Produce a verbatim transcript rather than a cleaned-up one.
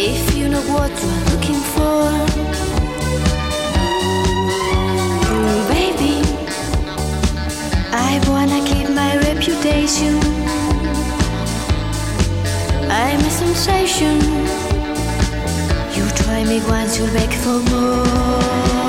if you know what you're looking for. Mm, baby, I wanna keep my reputation. I'm a sensation. You try me once, you'll beg for more.